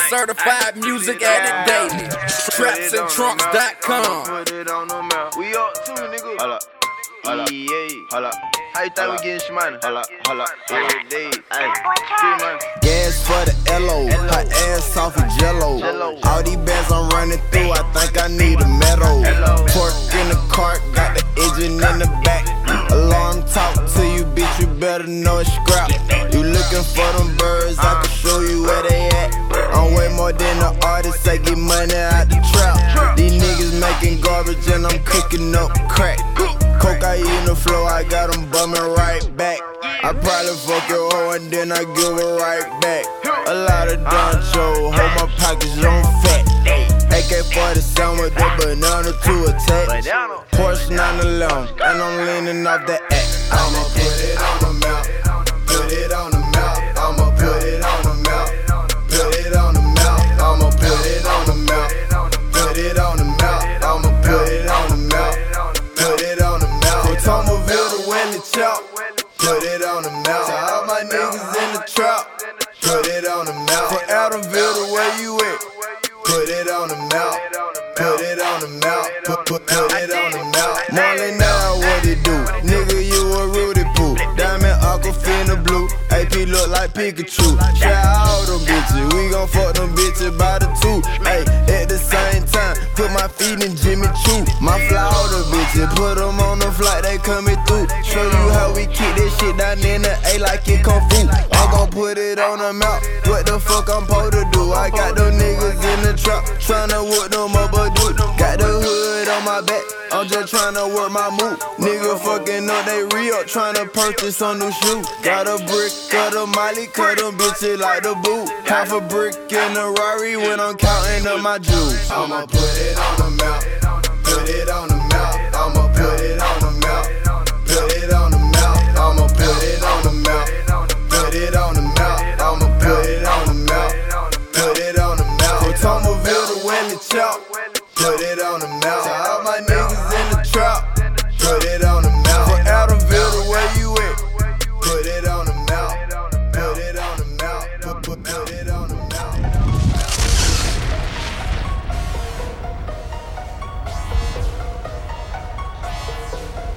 certified music edit daily. Trapsandtrunks.com. Put it on the map. We up too, nigga. Holla. Holla. Holla. How you think we getting some money? Holla. Every day. Gas for the LO, her ass off of jello. All these bands I'm running through, I think I need a medal. Pork in the cart, got the engine in the back. Alarm talk to you, bitch, you better know it's scrap. You looking for them birds, I can show you where they at. I'm way more than an artist, I get money out the trap. These niggas making garbage and I'm cooking up crack. Cocaine the flow, I got them bumming right back. I probably fuck your hoe and then I give her right back. A lot of doncho, hold my pockets on fat. AK-47 with the banana to attack. Porsche 911, and I'm leaning off the act. I'ma put it on the map, put it on the map. I'ma put it on the map, put it on the map. I'ma put it on the map, put it on the map. I'ma put it on the map, put it on the map. From Tomerville to Willie Chop, put it on the map. To all my niggas in the trap, put it on the map. From Adamville to where you at, put it on the map, put it on the map, put it on the map. Marley now what it do? Nigga, you a Rudy Poo. Diamond Aquafina blue, AP look like Pikachu. Try all them bitches, we gon' fuck them bitches by the two. Ay, at the same time, put my feet in Jimmy Choo. My fly all the bitches, put them on the flight, they coming through. Show you how we kick this shit down in the A like it Kung Fu. I'm gon' put it on the map, what the fuck I'm supposed to do? I got them niggas in the trap, tryna whoop them up a dude. Got the hood on my back, I'm just tryna work my move. Nigga fucking up, they re-up, tryna purchase some new shoes. Got a brick of the Molly, cut them bitches like the boot. Half a brick in the Rari when I'm counting up my jewels. I'ma put it on the map, put it on the map. I'ma put it on the map, put it on the map. I'ma put it on the map, put it on the map. I'ma put it on the map, put it on the map. From Tomerville to Willie Chop, put it on the map. To all my niggas in the trap, put it on the map. From Adamville to where you at, put it on the map, put it on the map, put it on.